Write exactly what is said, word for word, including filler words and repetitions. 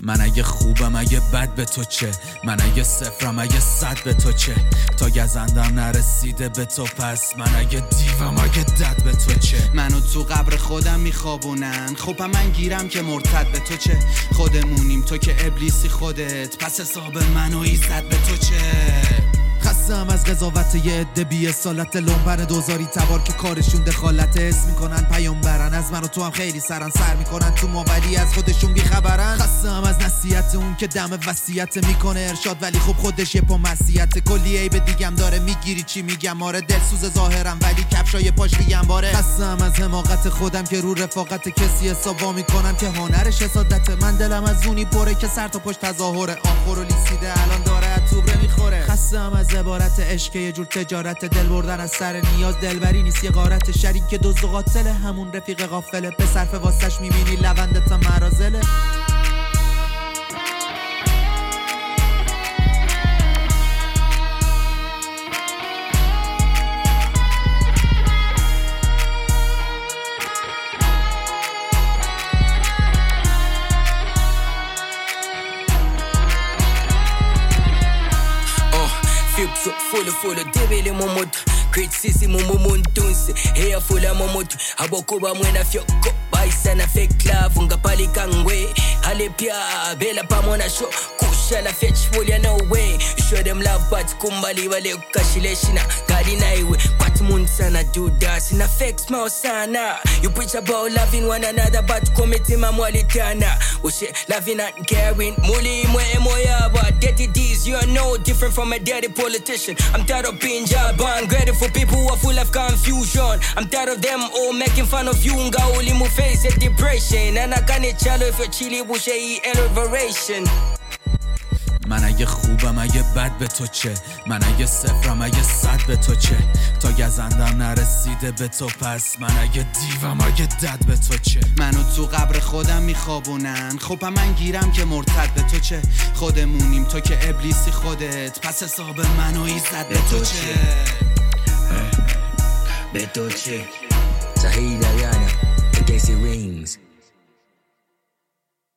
من اگه خوبم اگه بد به تو چه، من اگه صفرم اگه صد به تو چه، تا گزندم نرسیده به تو پس من اگه دیوم اگه دد به تو چه. منو تو قبر خودم میخوابونن، خب من گیرم که مرتد به تو چه. خودمونیم تو که ابلیسی خودت، پس حساب منو ایزد به تو چه. خستم از قضاوت یه عده بی اصالت لنبن دوزاری تبار که کارشون دخالت حس میکنن پیامبرن، از من و تو هم خیلی سرن سر میکنن تو ما ولی از خودشون بیخبرن. خستم از نصیحت اون که دم وصیت میکنه ارشاد ولی خب خودش یه پا مسیحت، کلی عیب دیگم داره میگیری چی میگم، آره دلسوز ظاهرم ولی کفشای پاش میگم باره. خستم از حماقت خودم که رو رفاقت کسی حسابا میکنم که هنرش حسادت، من دلم از اونی پره که سر تا پشت تظاهره، آخر و لیسیده الان داره توبره میخوره. خستم از عبارت عشق یه جور تجارت، دل بردن از سر نیاز دلبری نیست یه غارت، شریک دزد و قاتل همون رفیق غافله، به صرف واسش میبینی لونده تا مرازله. Full full debele momoto great sisi mumuntunsi hair full of momoto abokuba mwena fyoko baisa na fake love ngapali kangwe hale pia bela pamona show kusha na fetch full ya no way show them love but kumbali wale ukashileshina gadi na iwe but munsana do that na fake smile sana you preach about loving one another but committing mamwalitana ushe loving and caring muli mwe moya but dirty deeds you are no different from a dirty politician. I'm tired of being jaban, grateful for people who are full of confusion. I'm tired of them all making fun of you. Nga uli mu face a depression. And I can't chalo if you're chilly bushe elevation. من اگه خوبم اگه بد به تو چه، من اگه صفرم اگه صد به تو چه، تا گزندم نرسیده به تو پس من اگه دیوم اگه دد به تو چه. منو تو قبر خودم میخوابونن، خب من گیرم که مرتد به تو چه. خودمونیم تو که ابلیسی خودت، پس حساب منو ایزد به تو چه. به تو چه. Zahida Yana, Casey Rings.